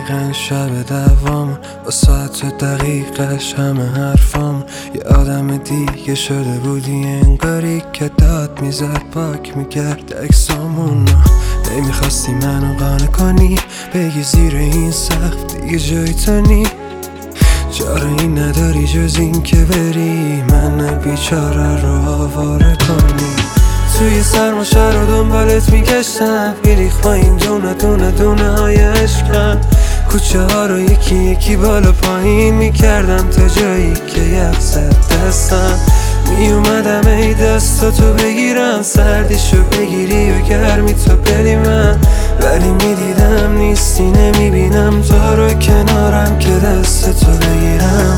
دقیقا شب دوام با ساعت دقیقش همه حرفام یه آدم دیگه شده بودی، انگاری که داد میزد پاک میکرد اکسامونو. نمیخواستی منو قانع کنی، بگی زیر این سقف دیگه جای تو نی. چاره این نداری جز این که بری من بیچاره رو آواره کنی. توی سرماشه رو دنبالت میگشتم، میریخ با این دونه های عشقم. کوچه ها رو یکی یکی بالا پایین میکردم تا جایی که یخ زد دستم. میومدم ای دستاتو بگیرم، سردیشو بگیری و گرمی تو بدی من. ولی میدیدم نیستی، نمیبینم تو رو کنارم که دستتو بگیرم.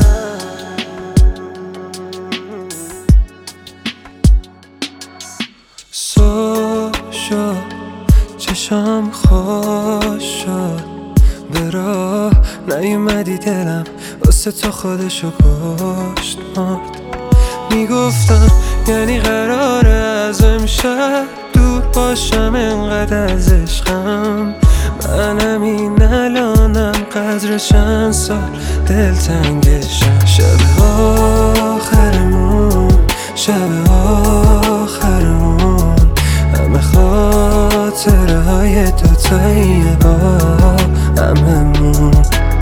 شد چشام خوش شد، به راه نیومدی دلم واسه تو خودشو کشت مرد. میگفتم یعنی قراره از امشب دور باشم، انقدر از عشقم. منم این الانم قدر چند سال دلتنگشم. شب آخرمون، شب آخرمون، همه خاطره های دوتایی با هممون.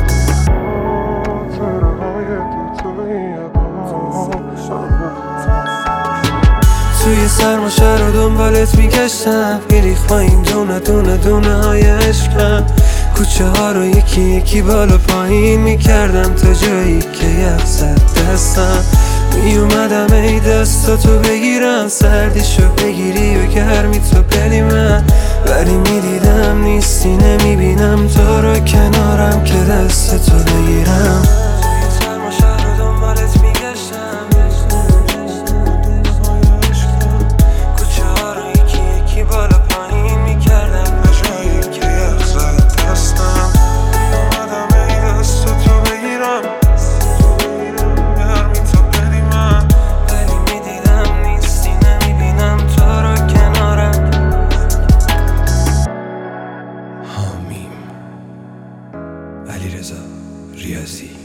توی سرماشه رو دنبالت میگشتم، میریخ با این دونه های عشقم. کوچه ها رو یکی یکی بالا پایین میکردم تا جایی که یخ زد دستم. میومدم ای دستاتو بگیرم، سردیشو بگیری و گرمی تو بدی من. ولی میدیدم نیستی، نمیبینم تو رو کنارم که دستتو بگیرم. علیرضا ریاضی.